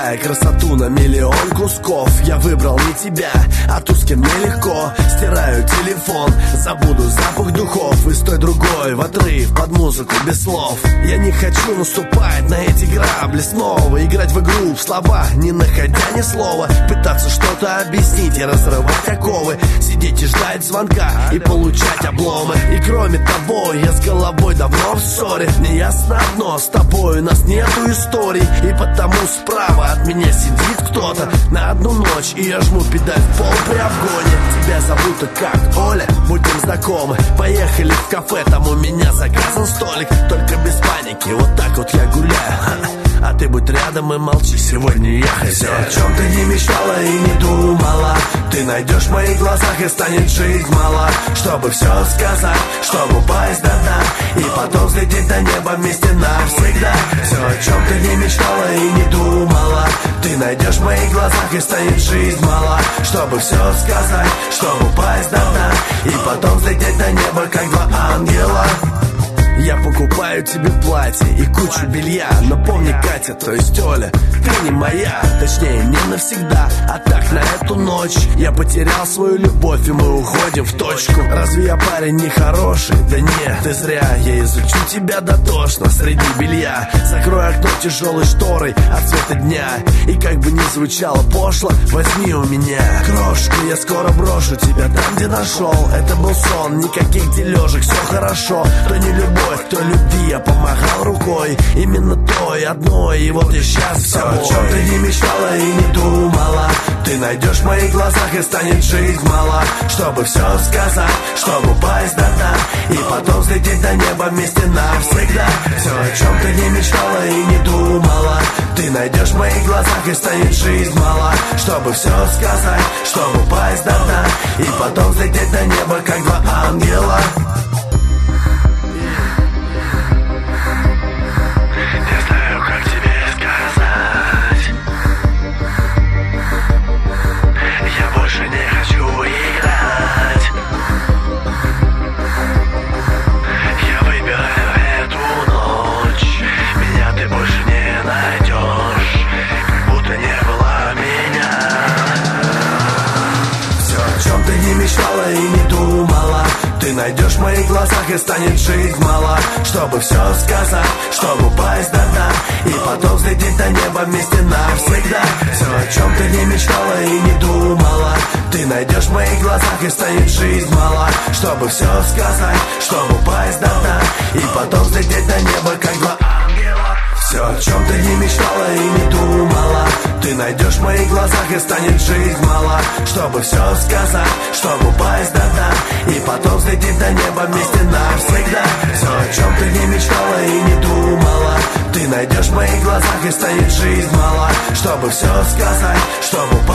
разделяя красоту на миллион кусков. Я выбрал не тебя, а ту, с кем мне легко. Стираю телефон, забуду запах духов и с той другой в отрыв под музыку без слов. Я не хочу наступать на эти грабли снова, играть в игру в слова, не находя ни слова, пытаться что-то объяснить и разрывать оковы, сидеть и ждать звонка и получать обломы. И кроме того, я с головой давно в ссоре. Мне ясно одно, с тобой у нас нету историй, и потому справа от меня сидит кто-то на одну ночь, и я жму педаль в пол при обгоне. Тебя зовут как Оля, будем знакомы. Поехали в кафе, там у меня заказан столик. Только без паники, вот так вот я гуляю. А ты будь рядом и молчи, сегодня я хозяин. О чем ты не мечтала и не думала, ты найдешь в моих глазах и станет жизнь мала. Чтобы все сказать, чтобы упасть до дна, и потом взлететь до неба вместе навсегда. Все, о чем ты не мечтала и не думала, ты найдешь в моих глазах и станет жизнь мала. Чтобы все сказать, чтобы упасть до дна, и потом взлететь до неба, как два ангела. Я покупаю тебе платье и кучу белья, но помни, Катя, то есть Оля, ты не моя, точнее не навсегда, а так на эту ночь. Я потерял свою любовь, и мы уходим в точку. Разве я парень нехороший? Да нет, ты зря. Я изучу тебя дотошно среди белья. Закрой окно тяжелой шторой от света дня, и как бы ни звучало пошло, возьми у меня крошку. Я скоро брошу тебя там, где нашел. Это был сон, никаких дележек, все хорошо. То не любовь, кто любви, я помахал рукой. Именно той одной, и вот я сейчас с тобой. Все, о чем ты не мечтала и не думала, ты найдешь в моих глазах и станет жизнь мала. Чтобы все сказать, чтобы упасть до дна, и потом взлететь до неба вместе навсегда. Все, о чем ты не мечтала и не думала, ты найдешь в моих глазах и станет жизнь мала. Чтобы все сказать, чтобы упасть до дна, и потом взлететь до неба, как два ангела. И не думала, ты найдешь в моих глазах и станет жизнь мала. Чтобы все сказать, чтобы упасть до дна, и потом взлететь до неба вместе навсегда. Все, о чем ты не мечтала и не думала, ты найдешь в моих глазах и станет жизнь мала. Чтобы все сказать, чтобы упасть до дна, и потом взлететь до неба, как два ангела. Все, о чем ты не мечтала и не думала, ты найдешь в моих глазах и станет жизнь мала. Чтобы все сказать, чтобы упасть до дна, и потом взлететь до неба вместе навсегда. Все, о чем ты не мечтала и не думала, ты найдешь в моих глазах и станет жизнь мала. Чтобы все сказать, чтобы